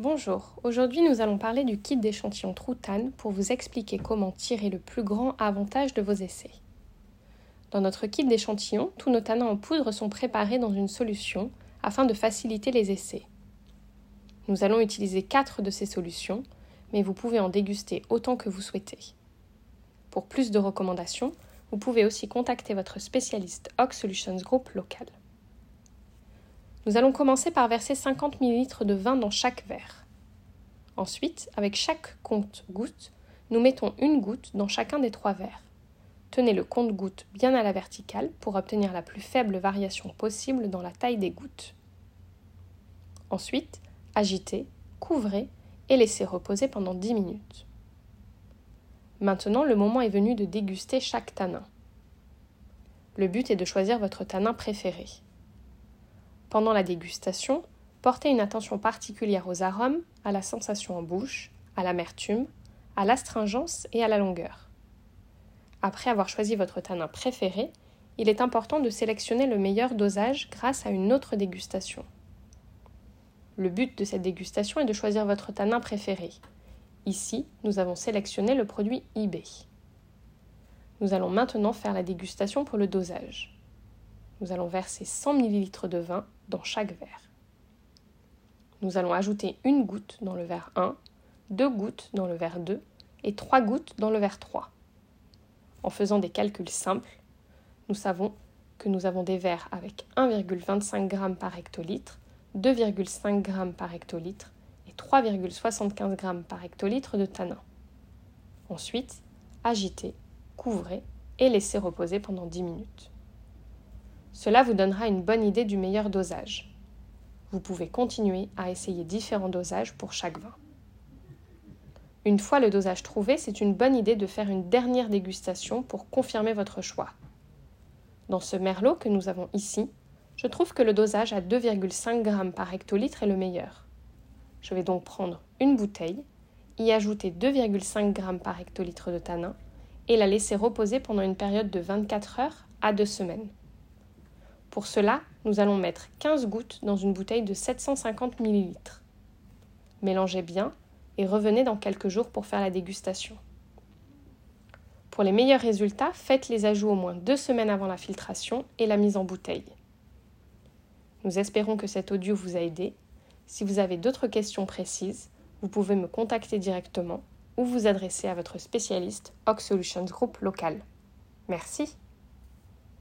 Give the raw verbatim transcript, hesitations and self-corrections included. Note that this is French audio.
Bonjour, aujourd'hui nous allons parler du kit d'échantillons TrueTan pour vous expliquer comment tirer le plus grand avantage de vos essais. Dans notre kit d'échantillons, tous nos tanins en poudre sont préparés dans une solution afin de faciliter les essais. Nous allons utiliser quatre de ces solutions, mais vous pouvez en déguster autant que vous souhaitez. Pour plus de recommandations, vous pouvez aussi contacter votre spécialiste Ox Solutions Group local. Nous allons commencer par verser cinquante millilitres de vin dans chaque verre. Ensuite, avec chaque compte-goutte, nous mettons une goutte dans chacun des trois verres. Tenez le compte-goutte bien à la verticale pour obtenir la plus faible variation possible dans la taille des gouttes. Ensuite, agitez, couvrez et laissez reposer pendant dix minutes. Maintenant, le moment est venu de déguster chaque tanin. Le but est de choisir votre tanin préféré. Pendant la dégustation, portez une attention particulière aux arômes, à la sensation en bouche, à l'amertume, à l'astringence et à la longueur. Après avoir choisi votre tanin préféré, il est important de sélectionner le meilleur dosage grâce à une autre dégustation. Le but de cette dégustation est de choisir votre tanin préféré. Ici, nous avons sélectionné le produit I B. Nous allons maintenant faire la dégustation pour le dosage. Nous allons verser cent millilitres de vin dans chaque verre. Nous allons ajouter une goutte dans le verre un, deux gouttes dans le verre deux et trois gouttes dans le verre trois. En faisant des calculs simples, nous savons que nous avons des verres avec un virgule vingt-cinq grammes par hectolitre, deux virgule cinq grammes par hectolitre et trois virgule soixante-quinze grammes par hectolitre de tanin. Ensuite, agitez, couvrez et laissez reposer pendant dix minutes. Cela vous donnera une bonne idée du meilleur dosage. Vous pouvez continuer à essayer différents dosages pour chaque vin. Une fois le dosage trouvé, c'est une bonne idée de faire une dernière dégustation pour confirmer votre choix. Dans ce merlot que nous avons ici, je trouve que le dosage à deux virgule cinq grammes par hectolitre est le meilleur. Je vais donc prendre une bouteille, y ajouter deux virgule cinq grammes par hectolitre de tanin et la laisser reposer pendant une période de vingt-quatre heures à deux semaines. Pour cela, nous allons mettre quinze gouttes dans une bouteille de sept cent cinquante millilitres. Mélangez bien et revenez dans quelques jours pour faire la dégustation. Pour les meilleurs résultats, faites les ajouts au moins deux semaines avant la filtration et la mise en bouteille. Nous espérons que cet audio vous a aidé. Si vous avez d'autres questions précises, vous pouvez me contacter directement ou vous adresser à votre spécialiste Ox Solutions Group local. Merci.